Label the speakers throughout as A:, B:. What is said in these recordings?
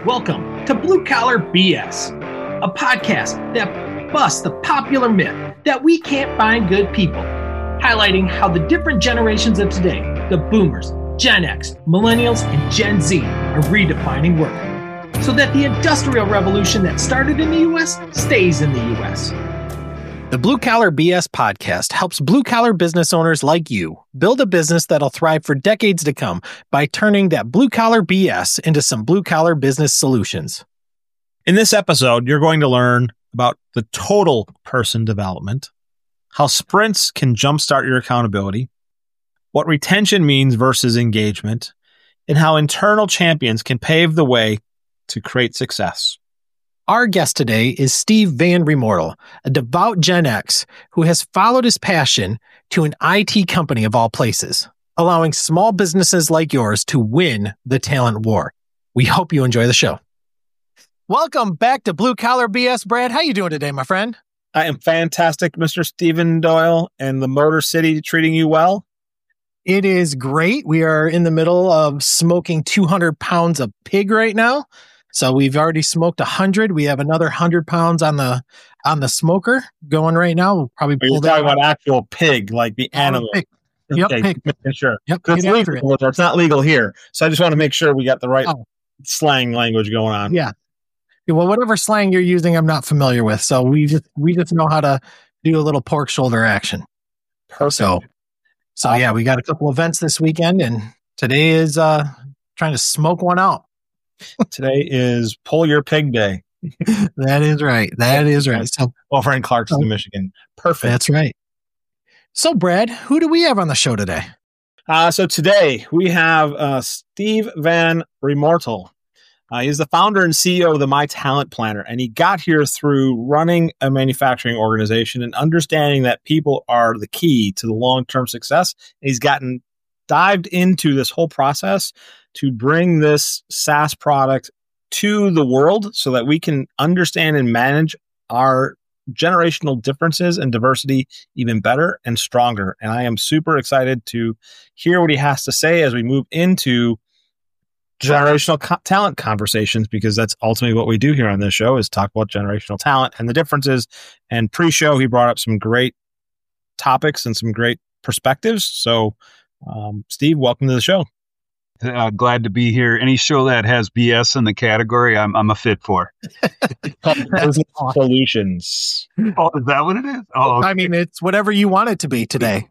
A: Welcome to Blue Collar BS, a podcast that busts the popular myth that we can't find good people, highlighting how the different generations of today, the boomers, Gen X, millennials, and Gen Z, are redefining work, so that the industrial revolution that started in the U.S. stays in the U.S. The Blue Collar BS podcast helps blue-collar business owners like you build a business that'll thrive for decades to come by turning that blue-collar BS into some blue-collar business solutions.
B: In this episode, you're going to learn about the total person development, how sprints can jumpstart your accountability, what retention means versus engagement, and how internal champions can pave the way to create success.
A: Our guest today is Steve Van Remortel, a devout Gen X who has followed his passion to an IT company of all places, allowing small businesses like yours to win the talent war. We hope you enjoy the show. Welcome back to Blue Collar BS, Brad. How you doing today, my friend?
B: I am fantastic, Mr. Stephen Doyle, and the Motor City treating you well?
A: It is great. We are in the middle of smoking 200 pounds of pig right now. So we've already smoked 100. We have another 100 pounds on the smoker going right now. We'll probably pull that.
B: You're talking about actual pig, like the animal.
A: Pig. Yep,
B: okay,
A: pig.
B: Sure.
A: Yep,
B: it's legal. It's not legal here. So I just want to make sure we got the right slang language going on.
A: Yeah. Well, whatever slang you're using, I'm not familiar with. So we just know how to do a little pork shoulder action.
B: Perfect.
A: So yeah, we got a couple events this weekend, and today is trying to smoke one out.
B: Today is Pull Your Pig Day.
A: That is right. That is right. So
B: over in Clarkston, Michigan. Perfect.
A: That's right. So Brad, who do we have on the show today?
B: So today we have Steve Van Remortel. He's the founder and CEO of the My Talent Planner, and he got here through running a manufacturing organization and understanding that people are the key to the long-term success. And he's dived into this whole process to bring this SaaS product to the world so that we can understand and manage our generational differences and diversity even better and stronger. And I am super excited to hear what he has to say as we move into generational talent conversations, because that's ultimately what we do here on this show, is talk about generational talent and the differences. And pre-show, he brought up some great topics and some great perspectives. So, Steve, welcome to the show.
C: Glad to be here. Any show that has BS in the category, I'm a fit for.
B: Solutions.
C: Oh, is that what it is? Oh, okay.
A: I mean, it's whatever you want it to be today.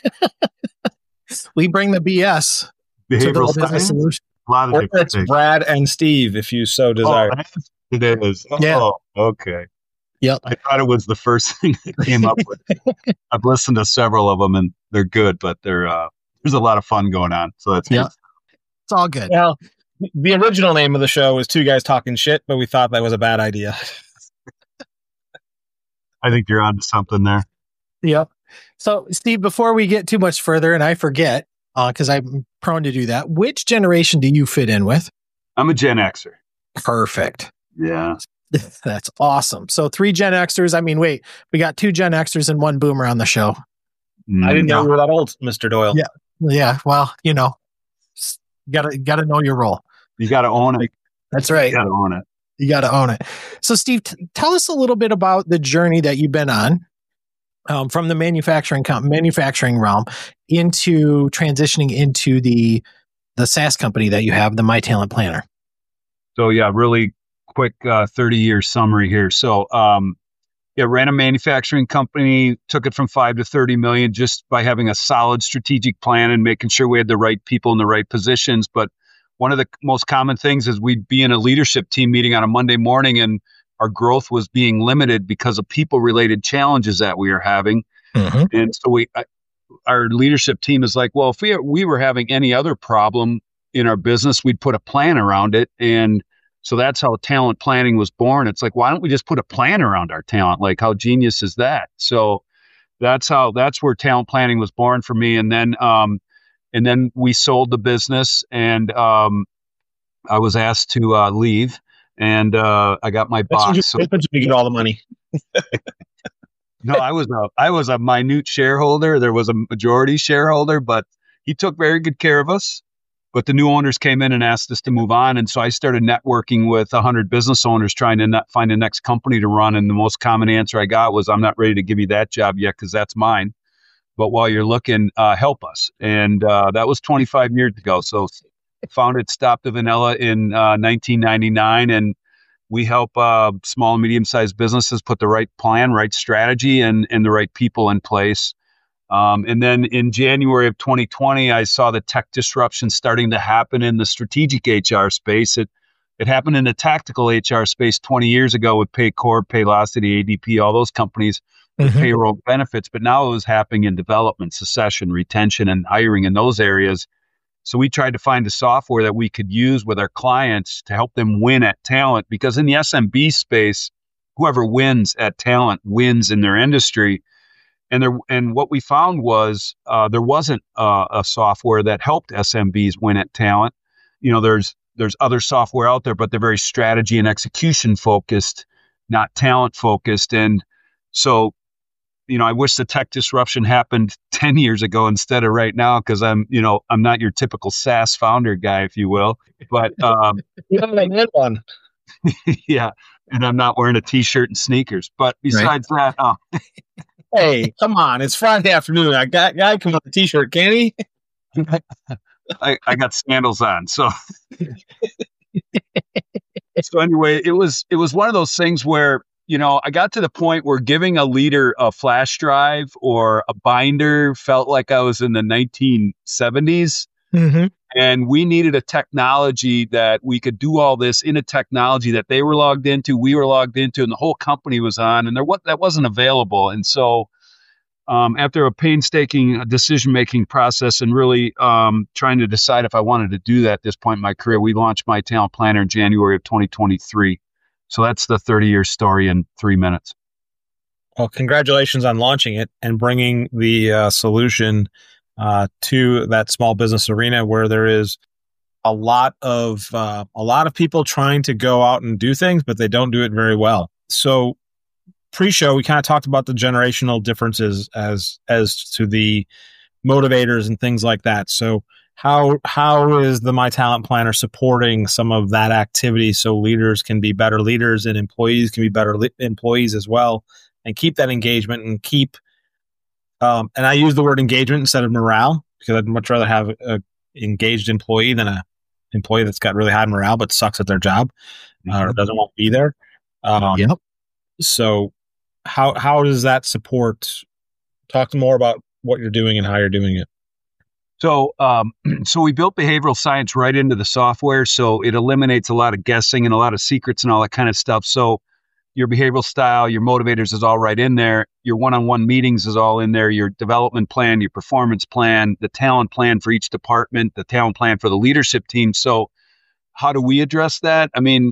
A: We bring the BS
C: Behavioral
A: to the business solution.
C: A lot of different
B: it's
C: things.
B: Brad and Steve, if you so desire.
C: It is.
A: Yeah.
C: Oh, okay.
A: Yep.
C: I thought it was the first thing that came up with. I've listened to several of them, and they're good, but there's a lot of fun going on. So that's
A: good. It's all good.
B: Well, the original name of the show was Two Guys Talking Shit, but we thought that was a bad idea.
C: I think you're onto something there.
A: Yep. So, Steve, before we get too much further, and I forget, because I'm prone to do that, which generation do you fit in with?
C: I'm a Gen Xer.
A: Perfect.
C: Yeah.
A: That's awesome. So 3 Gen Xers. I mean, wait, we got 2 Gen Xers and 1 boomer on the show.
B: I didn't know you were that old, Mr. Doyle.
A: Yeah. Yeah. Well, gotta know your role.
C: You got to own it.
A: That's right.
C: You got to own it.
A: You got to own it. So, Steve, tell us a little bit about the journey that you've been on from the manufacturing realm into transitioning into the SaaS company that you have, the My Talent Planner.
C: So, yeah, really quick 30-year summary here. So, ran a manufacturing company, took it from 5 to 30 million just by having a solid strategic plan and making sure we had the right people in the right positions. But one of the most common things is we'd be in a leadership team meeting on a Monday morning, and our growth was being limited because of people-related challenges that we were having. Mm-hmm. And so our leadership team is like, well, if we were having any other problem in our business, we'd put a plan around it. And so that's how talent planning was born. It's like, why don't we just put a plan around our talent? Like, how genius is that? So that's where talent planning was born for me. And then we sold the business, and I was asked to leave, and I got my box.
B: That's when you get all the money.
C: No, I was a minute shareholder. There was a majority shareholder, but he took very good care of us. But the new owners came in and asked us to move on. And so I started networking with 100 business owners trying to find the next company to run. And the most common answer I got was, I'm not ready to give you that job yet because that's mine. But while you're looking, help us. And that was 25 years ago. So founded Stop the Vanilla in 1999. And we help small and medium-sized businesses put the right plan, right strategy, and the right people in place. And then in January of 2020, I saw the tech disruption starting to happen in the strategic HR space. It happened in the tactical HR space 20 years ago with Paycor, Paylocity, ADP, all those companies with payroll benefits. But now it was happening in development, succession, retention, and hiring in those areas. So we tried to find a software that we could use with our clients to help them win at talent, because in the SMB space, whoever wins at talent wins in their industry. And what we found was there wasn't a software that helped SMBs win at talent. There's other software out there, but they're very strategy and execution focused, not talent focused. And so, I wish the tech disruption happened 10 years ago instead of right now, because I'm not your typical SaaS founder guy, if you will. But
B: one.
C: Yeah, and I'm not wearing a t-shirt and sneakers. But besides that,
B: hey, come on! It's Friday afternoon. I got guy come with a t-shirt, can he?
C: I got sandals on, so. So anyway, it was one of those things where, I got to the point where giving a leader a flash drive or a binder felt like I was in the 1970s.
B: Mm-hmm.
C: And we needed a technology that we could do all this in a technology that they were logged into, we were logged into, and the whole company was on, and that wasn't available. And so after a painstaking decision-making process and really trying to decide if I wanted to do that at this point in my career, we launched My Talent Planner in January of 2023. So that's the 30-year story in 3 minutes.
B: Well, congratulations on launching it and bringing the solution to that small business arena where there is a lot of people trying to go out and do things, but they don't do it very well. So pre-show, we kind of talked about the generational differences as to the motivators and things like that. So how is the My Talent Planner supporting some of that activity so leaders can be better leaders and employees can be better employees as well, and keep that engagement and keep and I use the word engagement instead of morale, because I'd much rather have an engaged employee than an employee that's got really high morale but sucks at their job or doesn't want to be there.
A: Yep.
B: So how does that support? Talk more about what you're doing and how you're doing it.
C: So we built behavioral science right into the software, so it eliminates a lot of guessing and a lot of secrets and all that kind of stuff. So your behavioral style, your motivators is all right in there. Your one-on-one meetings is all in there. Your development plan, your performance plan, the talent plan for each department, the talent plan for the leadership team. So how do we address that? I mean,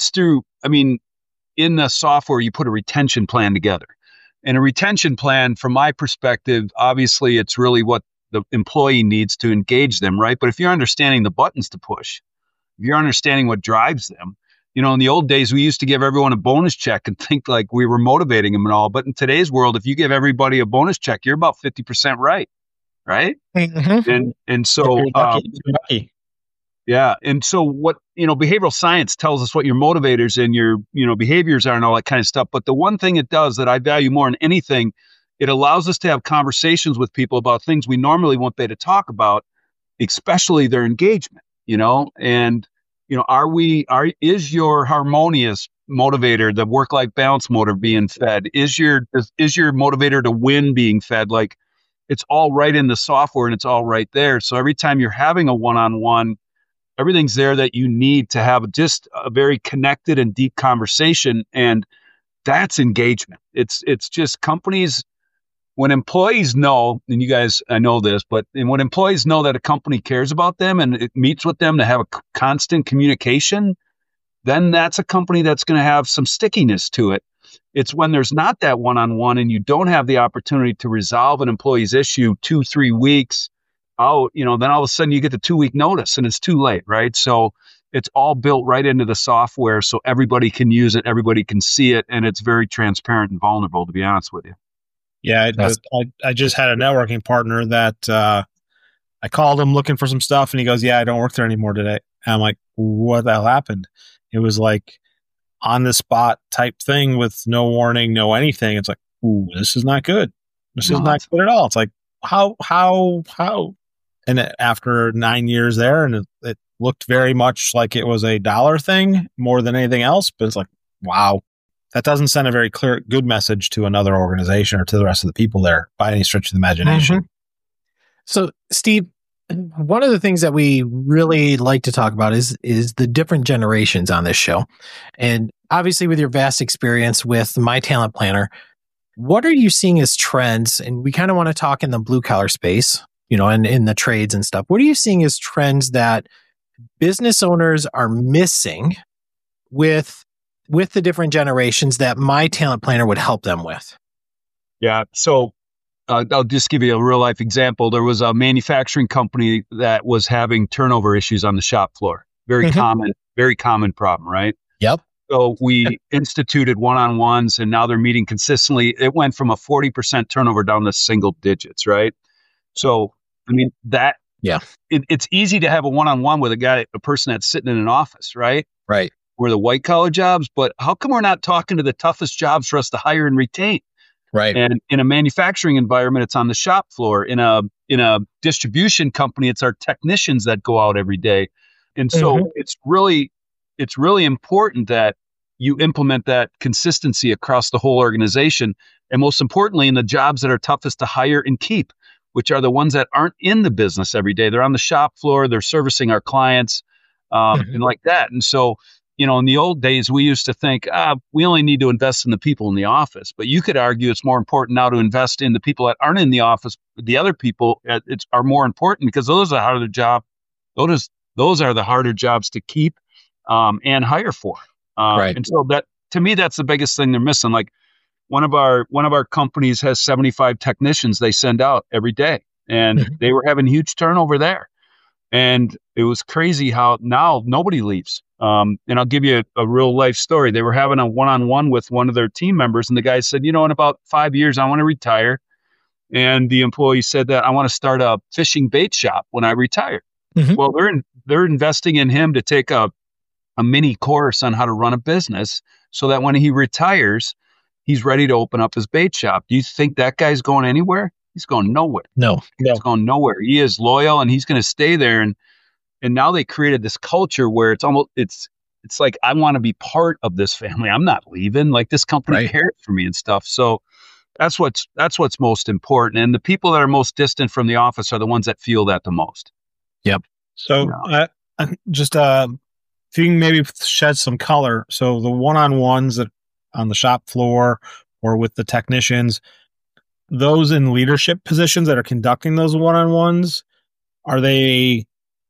C: in the software, you put a retention plan together. And a retention plan, from my perspective, obviously it's really what the employee needs to engage them, right? But if you're understanding the buttons to push, if you're understanding what drives them, in the old days, we used to give everyone a bonus check and think like we were motivating them and all. But in today's world, if you give everybody a bonus check, you're about 50% right?
B: Mm-hmm.
C: And so, yeah. And so what, behavioral science tells us what your motivators and your, behaviors are and all that kind of stuff. But the one thing it does that I value more than anything, it allows us to have conversations with people about things we normally won't be able to talk about, especially their engagement, and, is your harmonious motivator, the work-life balance motor being fed? Is your motivator to win being fed? Like, it's all right in the software and it's all right there. So every time you're having a one-on-one, everything's there that you need to have just a very connected and deep conversation. And that's engagement. It's just companies, when employees know, and you guys, I know this, but when employees know that a company cares about them and it meets with them to have a constant communication, then that's a company that's going to have some stickiness to it. It's when there's not that one-on-one and you don't have the opportunity to resolve an employee's issue 2-3 weeks out, then all of a sudden you get the 2-week notice and it's too late, right? So it's all built right into the software so everybody can use it, everybody can see it, and it's very transparent and vulnerable, to be honest with you.
B: Yeah, I just had a networking partner that I called him looking for some stuff, and he goes, "Yeah, I don't work there anymore today." And I'm like, "What the hell happened?" It was like on the spot type thing with no warning, no anything. It's like, "Ooh, this is not good. This is not good at all." It's like, how? And after 9 years there, and it looked very much like it was a dollar thing more than anything else. But it's like, wow, that doesn't send a very clear, good message to another organization or to the rest of the people there by any stretch of the imagination.
A: Mm-hmm. So, Steve, one of the things that we really like to talk about is the different generations on this show. And obviously, with your vast experience with My Talent Planner, what are you seeing as trends? And we kind of want to talk in the blue collar space, and in the trades and stuff. What are you seeing as trends that business owners are missing with the different generations that My Talent Planner would help them with?
C: Yeah. So I'll just give you a real life example. There was a manufacturing company that was having turnover issues on the shop floor. Very common problem, right?
A: Yep.
C: So we instituted one-on-ones, and now they're meeting consistently. It went from a 40% turnover down to single digits, right? So, I mean, it's easy to have a one-on-one with a person that's sitting in an office, right?
A: Right.
C: We're the white collar jobs, but how come we're not talking to the toughest jobs for us to hire and retain?
A: Right.
C: And in a manufacturing environment, it's on the shop floor. In a distribution company, it's our technicians that go out every day. And so it's really important that you implement that consistency across the whole organization. And most importantly, in the jobs that are toughest to hire and keep, which are the ones that aren't in the business every day. They're on the shop floor, they're servicing our clients, and like that. And so, in the old days, we used to think, we only need to invest in the people in the office. But you could argue it's more important now to invest in the people that aren't in the office. The other people are more important because those are harder job. Those are the harder jobs to keep and hire for.
A: Right.
C: And so that, to me, that's the biggest thing they're missing. Like one of our companies has 75 technicians they send out every day, and they were having huge turnover there. And it was crazy how now nobody leaves. And I'll give you a real life story. They were having a one-on-one with one of their team members, and the guy said, in about 5 years, I want to retire. And the employee said that I want to start a fishing bait shop when I retire. Well, they're investing in him to take a mini course on how to run a business so that when he retires, he's ready to open up his bait shop. Do you think that guy's going anywhere? He's going nowhere.
A: No.
C: He's going nowhere. He is loyal and he's going to stay there. And now they created this culture where it's like, I want to be part of this family. I'm not leaving. Like, this company cares for me and stuff. So that's what's most important. And the people that are most distant from the office are the ones that feel that the most.
A: Yep.
B: So just if you can maybe shed some color. So the one-on-ones that on the shop floor or with the technicians, those in leadership positions that are conducting those one-on-ones, are they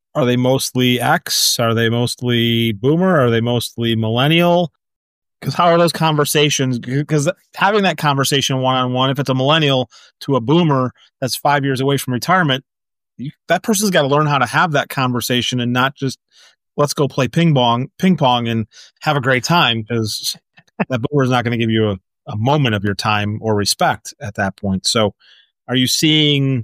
B: mostly X? Are they mostly boomer? Are they mostly millennial? Because how are those conversations? Because having that conversation one-on-one, if it's a millennial to a boomer that's 5 years away from retirement, that person's got to learn how to have that conversation and not just let's go play ping pong and have a great time, because that boomer is not going to give you a moment of your time or respect at that point. So what are you seeing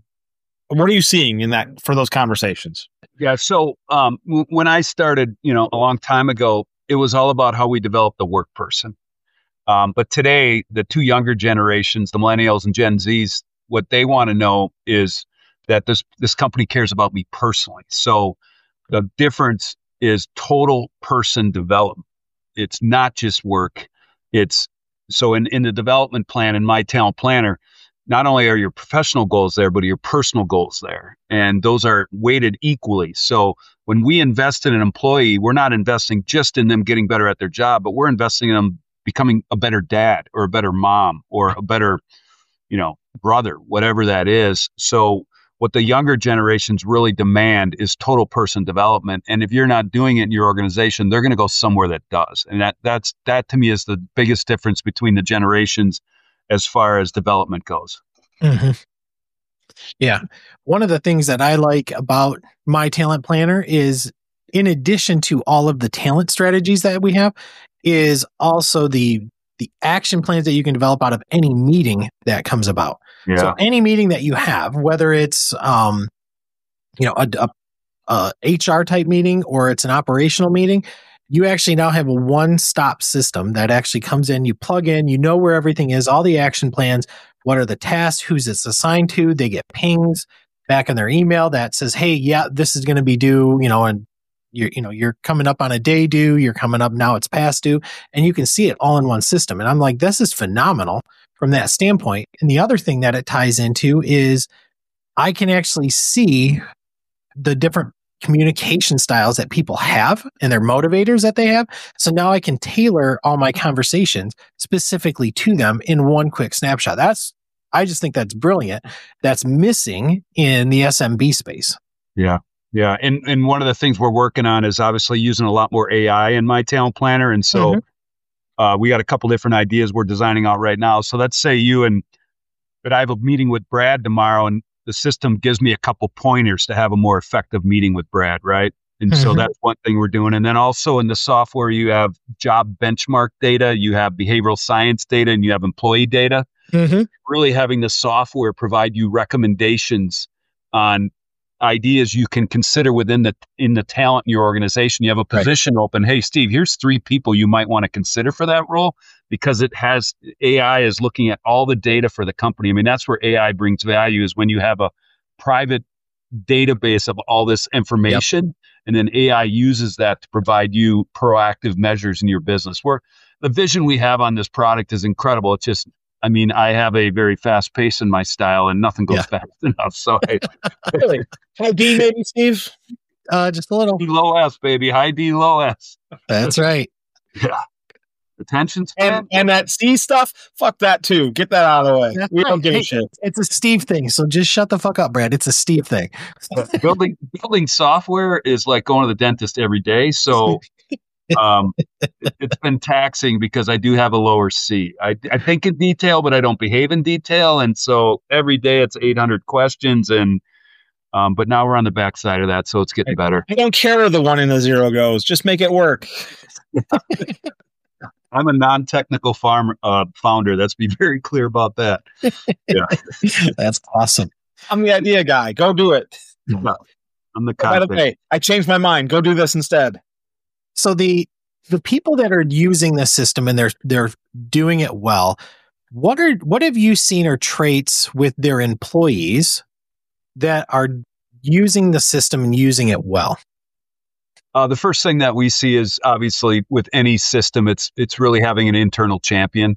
B: in that for those conversations?
C: Yeah. So when I started, a long time ago, it was all about how we develop the work person. But today, the two younger generations, the millennials and Gen Zs, what they want to know is that this company cares about me personally. So the difference is total person development. It's not just work. It's so in the development plan in My Talent Planner, not only are your professional goals there, but your personal goals there. And those are weighted equally. So when we invest in an employee, we're not investing just in them getting better at their job, but we're investing in them becoming a better dad or a better mom or a better, brother, whatever that is. So what the younger generations really demand is total person development. And if you're not doing it in your organization, they're going to go somewhere that does. And that to me is the biggest difference between the generations as far as development goes.
A: Mm-hmm. Yeah. One of the things that I like about My Talent Planner is, in addition to all of the talent strategies that we have, is also the action plans that you can develop out of any meeting that comes about. Yeah. So any meeting that you have, whether it's
D: a HR type meeting or it's an operational meeting, you actually now have a one-stop system that actually comes in, you plug in, you know where everything is, all the action plans, what are the tasks, who's it's assigned to, they get pings back in their email that says, hey, yeah, this is going to be due, and you're coming up on a day due, you're coming up now, it's past due, and you can see it all in one system. And I'm like, this is phenomenal from that standpoint. And the other thing that it ties into is I can actually see the different communication styles that people have and their motivators that they have. So now I can tailor all my conversations specifically to them in one quick snapshot. I just think that's brilliant. That's missing in the SMB space.
C: Yeah. Yeah. And one of the things we're working on is obviously using a lot more AI in My Talent Planner. And so we got a couple different ideas we're designing out right now. So let's say but I have a meeting with Brad tomorrow, and the system gives me a couple pointers to have a more effective meeting with Brad, right? And so that's one thing we're doing. And then also in the software, you have job benchmark data, you have behavioral science data, and you have employee data. Really having the software provide you recommendations on ideas you can consider in the talent in your organization. You have a position open. Hey, Steve, here's 3 people you might want to consider for that role, because AI is looking at all the data for the company. I mean, that's where AI brings value, is when you have a private database of all this information, and then AI uses that to provide you proactive measures in your business. Where the vision we have on this product is incredible. It's just, I have a very fast pace in my style, and nothing goes fast enough. So,
B: really, high D maybe, Steve?
D: Just a little.
C: Low S, baby. High D, low S.
D: That's right.
C: Yeah. Attention span.
B: And that C stuff, fuck that too. Get that out of the way. We don't give a shit.
D: It's a Steve thing. So just shut the fuck up, Brad. It's a Steve thing.
C: Building software is like going to the dentist every day. So it's been taxing because I do have a lower C. I think in detail, but I don't behave in detail. And so every day it's 800 questions. And but now we're on the backside of that. So it's getting better.
B: I don't care where the 1 and the 0 goes. Just make it work.
C: I'm a non-technical founder. Let's be very clear about that. Yeah.
D: That's awesome.
B: I'm the idea guy. Go do it.
C: No, I'm the content.
B: I changed my mind. Go do this instead.
D: So the people that are using this system and they're doing it well, what have you seen are traits with their employees that are using the system and using it well?
C: The first thing that we see is obviously with any system, it's really having an internal champion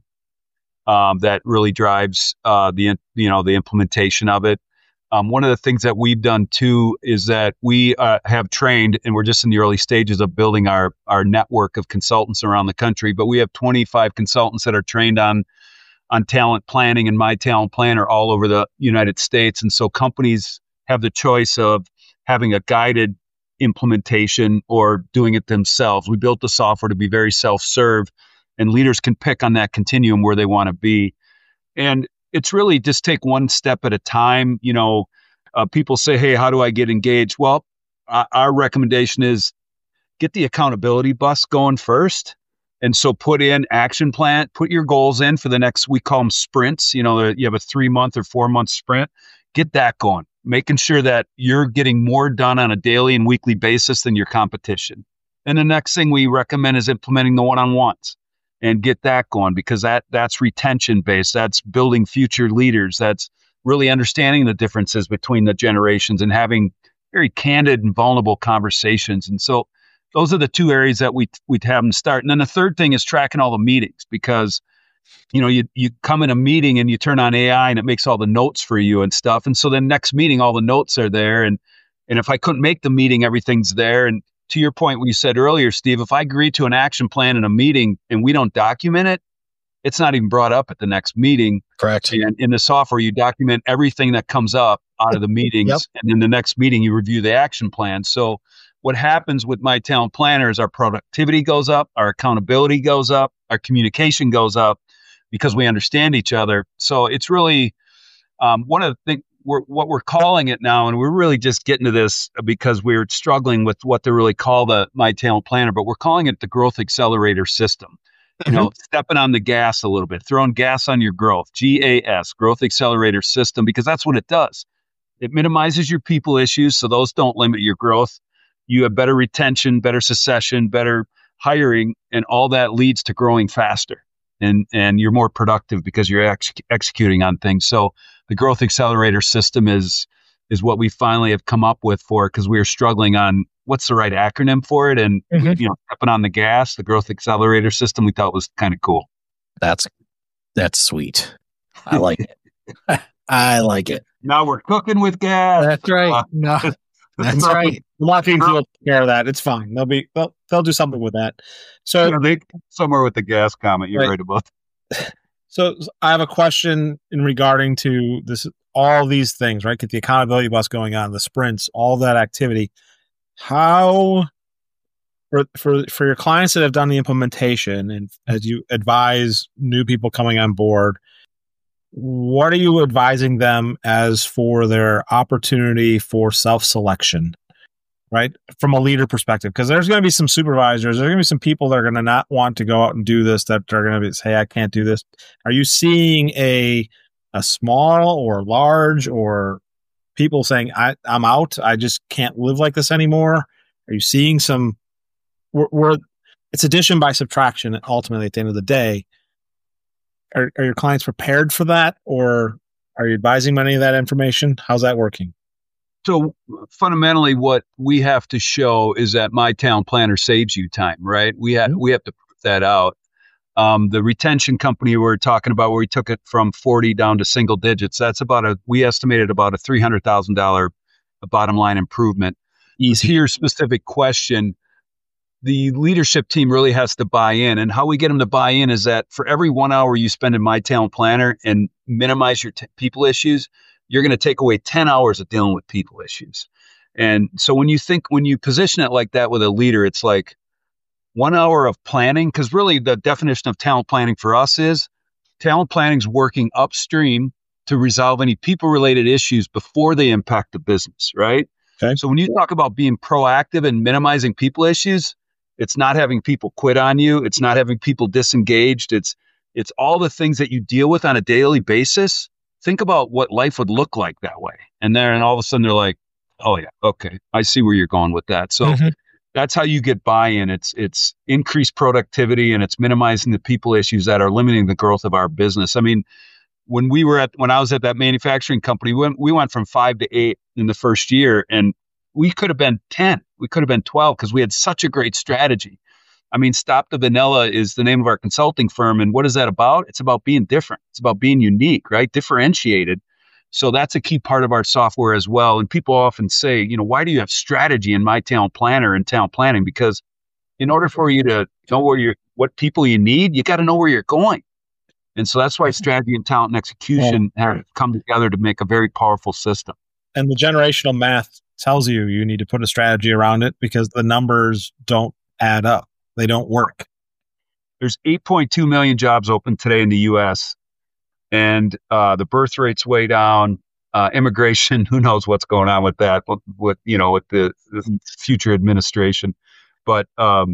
C: that really drives the implementation of it. One of the things that we've done too is that we have trained, and we're just in the early stages of building our network of consultants around the country. But we have 25 consultants that are trained on talent planning and My Talent Planner all over the United States. And so companies have the choice of having a guided implementation or doing it themselves. We built the software to be very self-serve, and leaders can pick on that continuum where they want to be. And it's really just take one step at a time. People say, hey, how do I get engaged? Well, our recommendation is get the accountability bus going first. And so put in action plan, put your goals in for the next, we call them sprints. You have a 3-month or 4-month sprint. Get that going, making sure that you're getting more done on a daily and weekly basis than your competition. And the next thing we recommend is implementing the one-on-ones and get that going, because that's retention based. That's building future leaders. That's really understanding the differences between the generations and having very candid and vulnerable conversations. And so those are the 2 areas that we'd have them start. And then the third thing is tracking all the meetings, because you come in a meeting and you turn on AI and it makes all the notes for you and stuff. And so then next meeting, all the notes are there. And if I couldn't make the meeting, everything's there. And to your point, when you said earlier, Steve, if I agree to an action plan in a meeting and we don't document it, it's not even brought up at the next meeting.
D: Correct.
C: And in the software, you document everything that comes up out of the meetings. Yep. And in the next meeting, you review the action plan. So what happens with My Talent Planner is our productivity goes up, our accountability goes up, our communication goes up, because we understand each other. So it's really one of the things, what we're calling it now, and we're really just getting to this because we're struggling with what to really call the My Talent Planner, but we're calling it the Growth Accelerator System. Stepping on the gas a little bit, throwing gas on your growth, GAS, Growth Accelerator System, because that's what it does. It minimizes your people issues, so those don't limit your growth. You have better retention, better succession, better hiring, and all that leads to growing faster. And you're more productive because you're executing on things. So the Growth Accelerator system is what we finally have come up with for it, because we were struggling on what's the right acronym for it. And, stepping on the gas, the Growth Accelerator system, we thought was kind of cool.
D: That's sweet. I like it. I like it.
C: Now we're cooking with gas.
D: That's right. No, that's right.
B: Marketing will take care of that. It's fine. They'll do something with that. So
C: they somewhere with the gas comment you're right about.
B: So I have a question in regarding to this, all these things, right? Get the accountability bus going on, the sprints, all that activity. How for your clients that have done the implementation, and as you advise new people coming on board, what are you advising them as for their opportunity for self-selection, right? From a leader perspective, because there's going to be some supervisors, there's going to be some people that are going to not want to go out and do this, that are going to say, I can't do this. Are you seeing a small or large, or people saying, I'm out, I just can't live like this anymore? Are you seeing some, where it's addition by subtraction ultimately at the end of the day? Are your clients prepared for that, or are you advising them any of that information? How's that working?
C: So fundamentally, what we have to show is that My Talent Planner saves you time, right? We have to prove that out. The retention company we're talking about, where we took it from 40 down to single digits, that's we estimated about a $300,000 bottom line improvement. To your specific question, the leadership team really has to buy in. And how we get them to buy in is that for every 1 hour you spend in My Talent Planner and minimize your people issues, you're going to take away 10 hours of dealing with people issues. And so when you position it like that with a leader, it's like 1 hour of planning, because really the definition of talent planning for us is talent planning is working upstream to resolve any people-related issues before they impact the business, right?
B: Okay.
C: So when you talk about being proactive and minimizing people issues, it's not having people quit on you. It's not having people disengaged. It's all the things that you deal with on a daily basis. Think about what life would look like that way. And all of a sudden they're like, oh yeah, okay, I see where you're going with that. So that's how you get buy-in. It's increased productivity, and it's minimizing the people issues that are limiting the growth of our business. I mean, when I was at that manufacturing company, we went from 5 to 8 in the first year, and we could have been 10. We could have been 12 because we had such a great strategy. I mean, Stop the Vanilla is the name of our consulting firm. And what is that about? It's about being different. It's about being unique, right? Differentiated. So that's a key part of our software as well. And people often say, why do you have strategy in My Talent Planner and talent planning? Because in order for you to know what people you need, you got to know where you're going. And so that's why strategy and talent and execution have come together to make a very powerful system.
B: And the generational math tells you need to put a strategy around it, because the numbers don't add up. They don't work.
C: There's 8.2 million jobs open today in the U.S., and the birth rate's way down. Immigration, who knows what's going on with that, with the future administration. But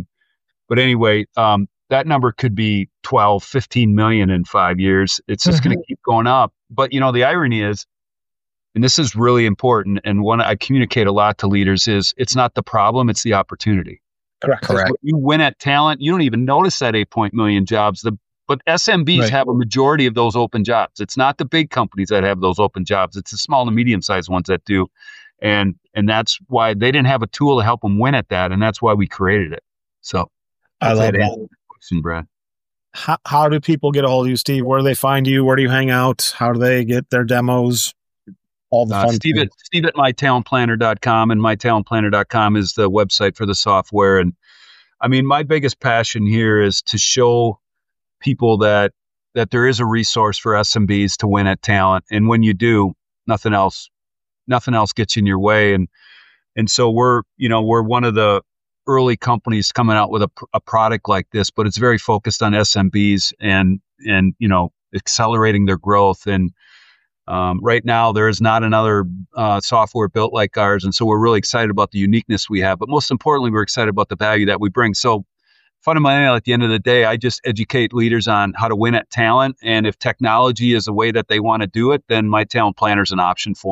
C: anyway, that number could be 12, 15 million in 5 years. It's just going to keep going up. But, the irony is, and this is really important, and one I communicate a lot to leaders, is it's not the problem, it's the opportunity.
B: Correct.
C: When you win at talent, you don't even notice that 8 million jobs. But SMBs have a majority of those open jobs. It's not the big companies that have those open jobs. It's the small and medium-sized ones that do. And that's why they didn't have a tool to help them win at that, and that's why we created it. So
B: I love that.
C: Question, Brad.
B: How do people get a hold of you, Steve? Where do they find you? Where do you hang out? How do they get their demos? All the fun
C: Steve at mytalentplanner.com, and mytalentplanner.com is the website for the software. And I mean, my biggest passion here is to show people that there is a resource for SMBs to win at talent. And when you do, nothing else gets in your way. And so we're one of the early companies coming out with a product like this, but it's very focused on SMBs and accelerating their growth. And right now, there is not another software built like ours. And so we're really excited about the uniqueness we have. But most importantly, we're excited about the value that we bring. So fundamentally, at the end of the day, I just educate leaders on how to win at talent. And if technology is a way that they want to do it, then My Talent Planner is an option for them.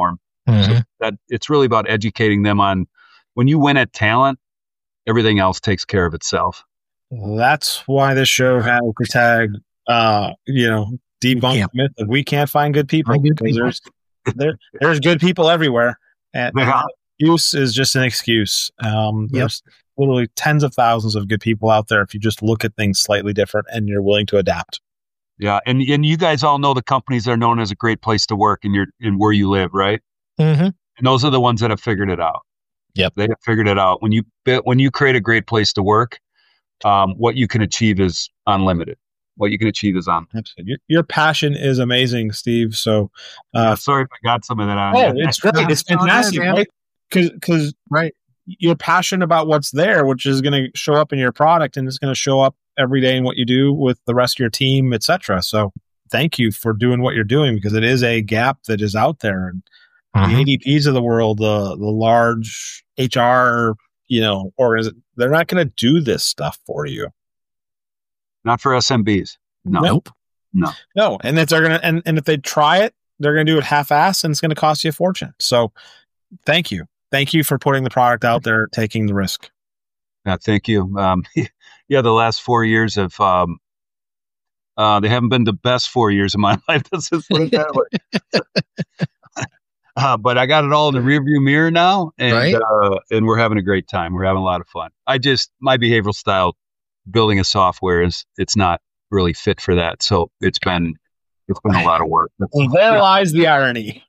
C: So that it's really about educating them on when you win at talent, everything else takes care of itself.
B: That's why this show has the tag, debunk the myth that we can't find good people. Because there's good people everywhere. And excuse is just an excuse. There's literally tens of thousands of good people out there if you just look at things slightly different and you're willing to adapt.
C: Yeah, and you guys all know the companies that are known as a great place to work in where you live, right?
D: Mm-hmm.
C: And those are the ones that have figured it out.
D: Yep,
C: they have figured it out. When you create a great place to work, what you can achieve is unlimited. What you can achieve is unlimited.
B: Your passion is amazing, Steve. So,
C: sorry if I got some of that out.
B: Oh, it's great. It's fantastic, right? Because you're passionate about what's there, which is going to show up in your product, and it's going to show up every day in what you do with the rest of your team, etc. So, thank you for doing what you're doing, because it is a gap that is out there. And the ADPs of the world, the large HR, they're not going to do this stuff for you.
C: Not for SMBs. No.
D: Nope.
B: No. And if they're gonna and if they try it, they're gonna do it half-assed, and it's gonna cost you a fortune. So thank you. Thank you for putting the product out there, taking the risk.
C: Yeah, thank you. The last 4 years have they haven't been the best 4 years of my life. Let's just put it that way. But I got it all in the rearview mirror now, and we're having a great time. We're having a lot of fun. My behavioral style, building a software, it's not really fit for that. So it's been a lot of work.
B: There lies the irony.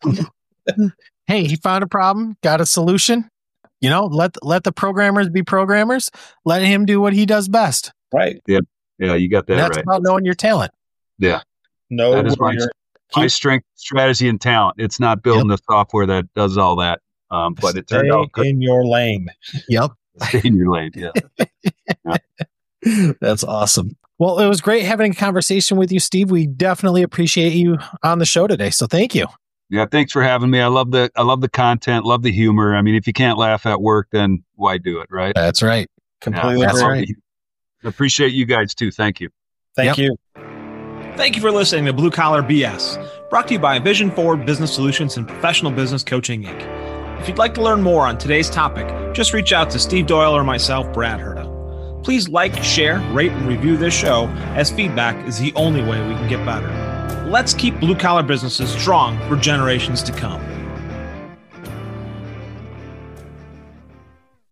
D: Hey, he found a problem, got a solution. Let the programmers be programmers. Let him do what he does best.
B: Right.
C: Yeah, you got that.
D: That's
C: right.
D: about knowing your talent.
C: Yeah.
B: That is
C: my strength, strategy, and talent. It's not building the software that does all that. But it turned out good.
B: In your lane.
D: Yep.
C: Stay in your lane. Yeah.
D: That's awesome. Well, it was great having a conversation with you, Steve. We definitely appreciate you on the show today. So thank you.
C: Yeah, thanks for having me. I love the content, love the humor. I mean, if you can't laugh at work, then why do it, right?
D: That's right.
B: Completely
D: That's right.
C: Appreciate you guys too. Thank you.
B: Thank you.
A: Thank you for listening to Blue Collar BS, brought to you by Vision Forward Business Solutions and Professional Business Coaching, Inc. If you'd like to learn more on today's topic, just reach out to Steve Doyle or myself, Brad Herta. Please like, share, rate, and review this show, as feedback is the only way we can get better. Let's keep blue-collar businesses strong for generations to come.